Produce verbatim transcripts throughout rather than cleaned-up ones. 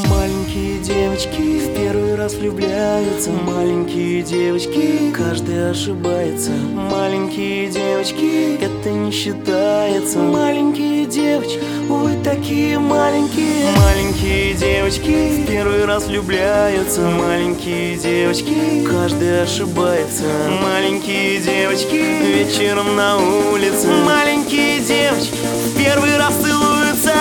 Маленькие девочки в первый раз влюбляются. Маленькие девочки, каждый ошибается. Маленькие девочки, это не считается. Маленькие девочки, вы такие маленькие. Маленькие девочки в первый раз влюбляются. Маленькие девочки, каждый ошибается. Маленькие девочки, вечером на улице. Маленькие девочки в первый раз целуются.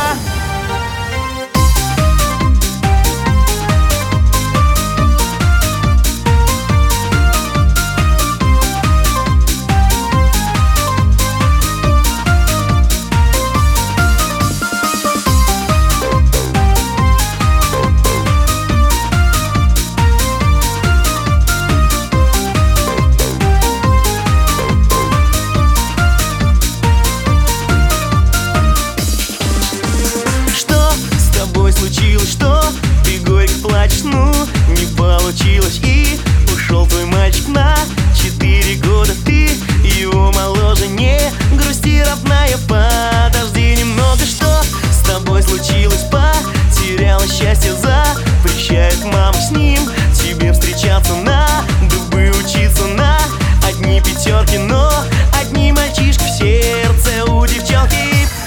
Случилось, что ты горько плачешь, ну не получилось. И ушел твой мальчик на четыре года. Ты его моложе, не грусти, родная, подожди немного. Что с тобой случилось? Потеряла счастье, запрещает мама с ним тебе встречаться, на дубы учиться, на одни пятерки, но одни мальчишки в сердце у девчонки.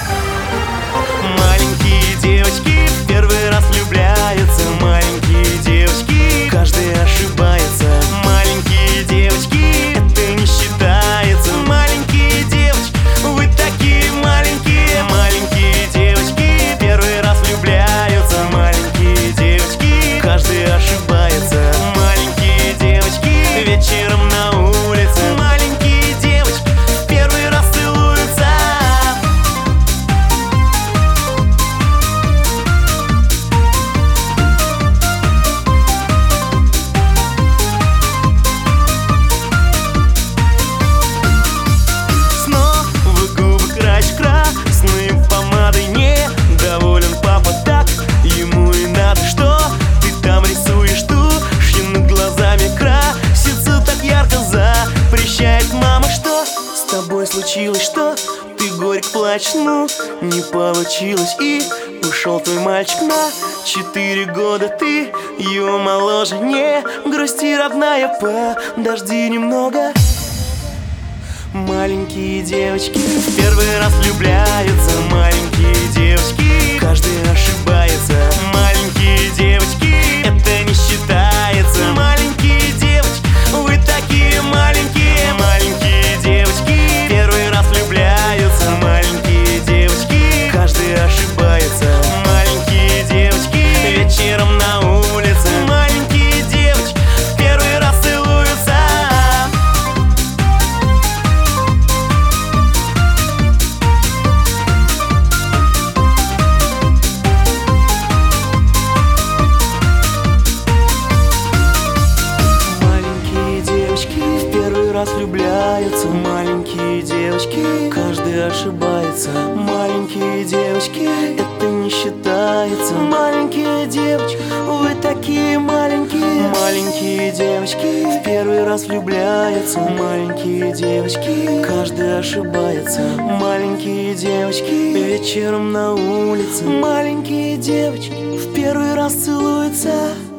Маленькие девочки в первый раз влюбляются. Маленькие девочки, каждый ошибается. Маленькие девочки, это не считается. Маленькие девочки, вы такие маленькие. Маленькие девочки в первый раз влюбляются. Маленькие девочки, каждый ошибается. Маленькие девочки, вечером на улице. Маленькие девочки в первый раз целуются. Красной помадой недоволен папа, так ему и надо. Что ты там рисуешь? Тушью над глазами красится так ярко, запрещает мама. Что с тобой случилось? Что ты горько плачешь? Ну, не получилось. И ушел твой мальчик на четыре года. Ты его моложе, не грусти, родная, подожди немного. Маленькие девочки в первый раз влюбляются. Маленькие девочки, каждый ошибается. Маленькие девочки, это не считается. Маленькие девочки, вы такие маленькие. Маленькие девочки в первый раз влюбляются. Маленькие девочки, каждый ошибается. Маленькие девочки, вечером на улице. Маленькие девочки в первый раз целуются. Раз влюбляются. Маленькие девочки, каждый ошибается. Маленькие девочки, это не считается. Маленькие девочки, вы такие маленькие. Маленькие девочки в первый раз влюбляются. Маленькие девочки, каждый ошибается. Маленькие девочки, вечером на улице. Маленькие девочки в первый раз целуются.